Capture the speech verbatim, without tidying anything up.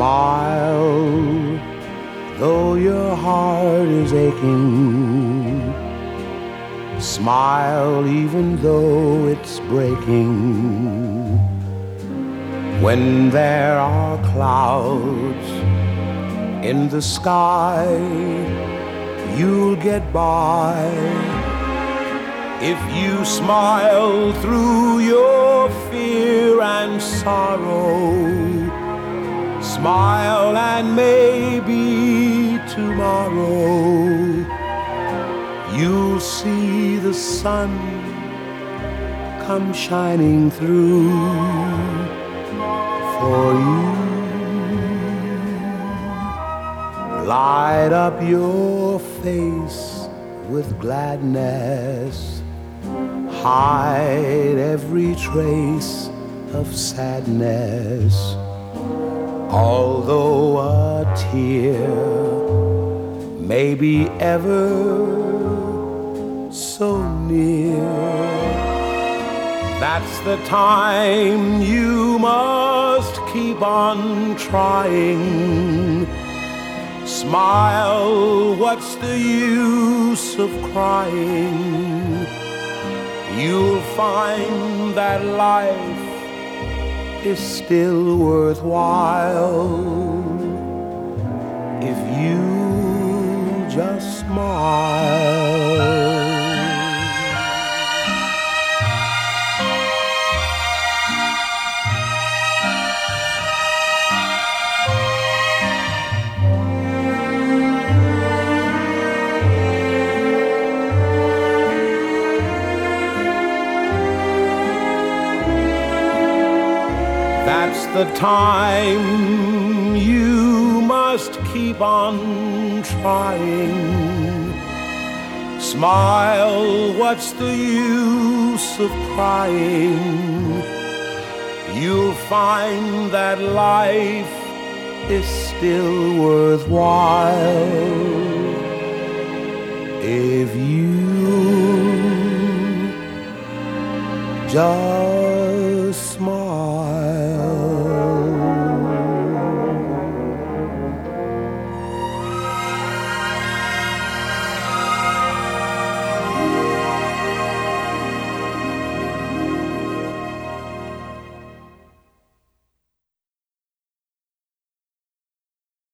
Smile, though your heart is aching. Smile, even though it's breaking. When there are clouds in the sky, you'll get by if you smile through your fear and sorrow. Smile and maybe tomorrow you'll see the sun come shining through for you. Light up your face with gladness. Hide every trace of sadness. Although a tear may be ever so near, that's the time you must keep on trying. Smile, what's the use of crying? You'll find that life is still worthwhile if you just smile. That's the time you must keep on trying. Smile, what's the use of crying? You'll find that life is still worthwhile if you just